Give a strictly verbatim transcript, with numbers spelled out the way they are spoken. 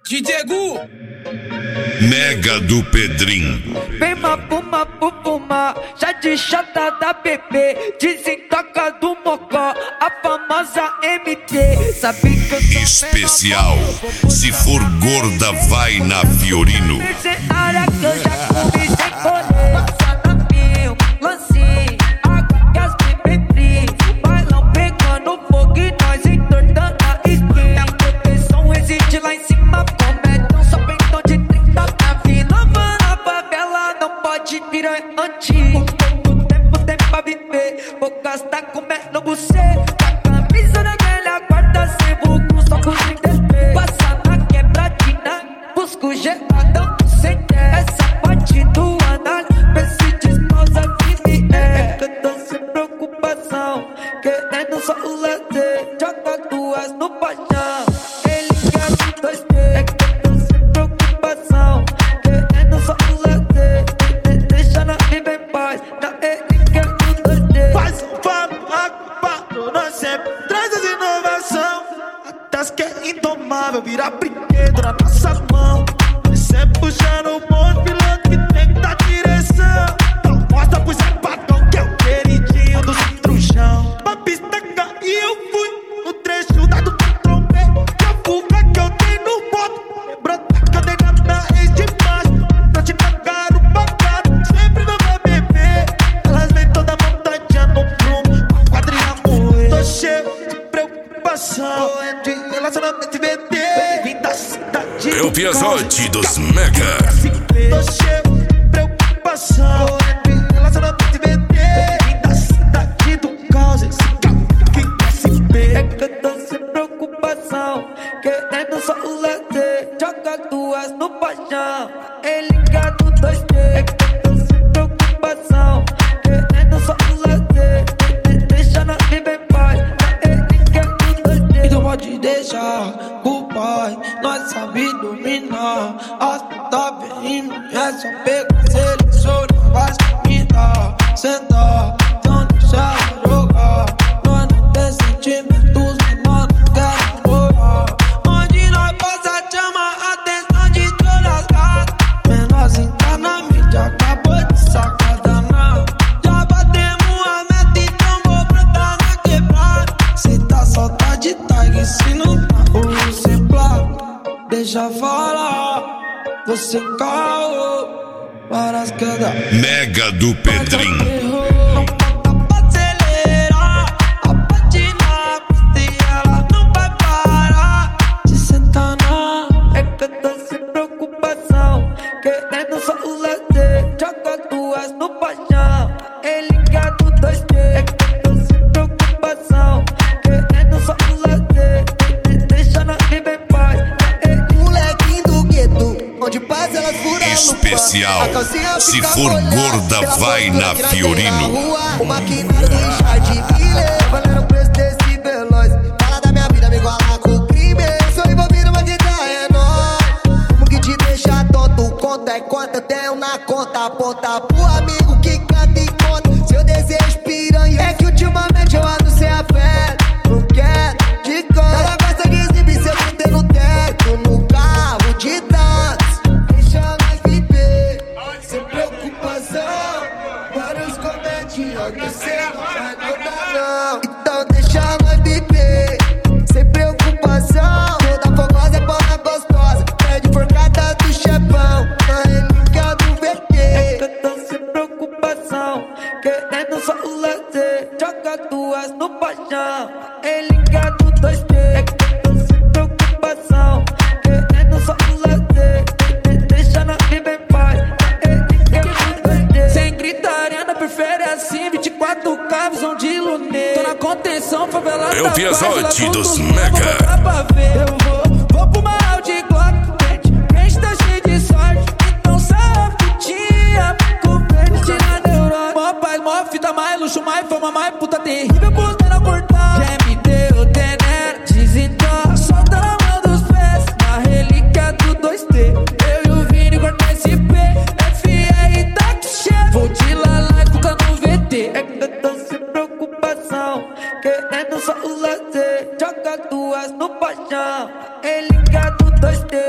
D J Gu Mega do Pedrinho. Vem mapuma, pupuma, já de chata da bebê, desentoca do mocó, a famosa M T. Sabe que eu sou Especial, se for gorda vai na Fiorino. área que eu já comi sem colher, sanapinho, lancinho, água que as bebê frio, bailão pegando fogo e nós entortando a esquina. A proteção existe lá em cima, comédia, só pentão de trinta na vila. Na favela não pode virar antigo. Pouco tempo tem pra viver, vou gastar comendo você. A camisa da velha guarda sem vulgo, só com trinta e três. Passa na quebradinha, busco geladão sem ter. Essa parte do anal, vê se desposa que me é. Que eu tô sem preocupação, querendo só o lazer. Joga duas no paixão, ele quer os dois ter. É que eu tô sem preocupação, querendo só o lazer. Deixa na vida em paz, na ele quer os dois ter. Faz um favor, nós sempre traz as inovação. Até as que é indomável, vira brinquedo na nossa mão. Sempre puxando o bonde, piloto que tem que dar direção. Então mostra pro Zé Padrão que é o queridinho do centro-chão. Pra pista cair eu fui no trecho da do patrão B. Que a fuga que eu dei no boto, lembrando que eu dei na ex de baixo. Pra te pagar o pagado, sempre não vai beber. Elas vêm toda montanha no prumo, a quadrilha moer. Tô cheio de preocupação, de relacionamento e V T. Vim da cidade. É o Piazote dos Mega. Tô cheio de preocupação, de relacionamento e V T. Vim da cidade do caos, esse carro que quer se ver. É que eu tô sem preocupação, querendo só o lazer. Joga duas no paixão, ele quer do dois T. É que eu tô sem preocupação, querendo só o lazer. Deixa na vida em paz, ele quer do dois T. Então pode deixar o pai, nós sabe dominar. As putas vem em mim, é só pegar, seleciona, vai me dar. Sentar, então deixa eu jogar. Nós não tem sentimentos, nós não queremos morar. Onde nós passa chama a atenção de todas as gatas. Menorzinho tá na mídia, acabou de sacar danado. Já batemos a meta, então vou brotar na quebrada. Se tá só tá de tag, se não tá o sem placa. Deixa falar, você caô para as quedas. Mega do Pedrinho. Não toca pra acelerar, a patinar, se ela não vai parar de sentar na. É que eu tô sem preocupação, querendo só o lazer. Joga duas no paixão, ele quer do dois T. É que eu tô sem preocupação, querendo só o lazer. Deixa na vida em paz, Molequinho do gueto, onde passa elas furam a lupa. Especial, A calcinha se fica for molhada, gorda pela vai postura na que nós tem Fiorino. na rua. O maquinário do Richard me leva no preço desse veloz. Fala da minha vida, me iguala com o crime. Eu sou envolvido, mas quem tá é nóis. Como que te deixa tonto, conta é quanto eu tenho na conta. Aponta pro amigo que canta e conta. Seu desejo piranha é que ultimamente eu ando sem afeto. Não quero de conta. Ela gosta de exibir seu poder no teto, no carro de dança. Deixa nós viver, sem preocupação. Vários comediantes que cê não vai contar não. Então deixa nós viver, sem preocupação. Toda fogosa é bola gostosa, pede forcada do chefão. Na relíquia do V T. é que eu tô sem preocupação, querendo só o lazer. Joga duas no paixão, ele quer do dois T. É que eu tô sem preocupação, querendo só o lazer. Deixa na vida em paz, ele quer do dois T. Sem gritaria na periferia assim, vinte e quatro K, visão de lunê. Tô na contenção, favela É o da Piazote paz, ela dos tudo Mega. vou botar pra ver. Eu vou, vou pro mal de Glock, gente, gente tá cheio de sorte. Então sai putinha, com verde tira neurose. Mó paz, mó fita, mais luxo, mais fama, mais puta terrível, postando a cortar. Já me deu tenera, desentoca, solta na mão dos pés. Na relíquia do dois T, eu e o Vini corta esse P. F R tá que cheiro, vou de lalá e cuca no V T. É que eu tô sem preocupação, querendo só o lazer. Joga duas no paixão, ele quer do dois T.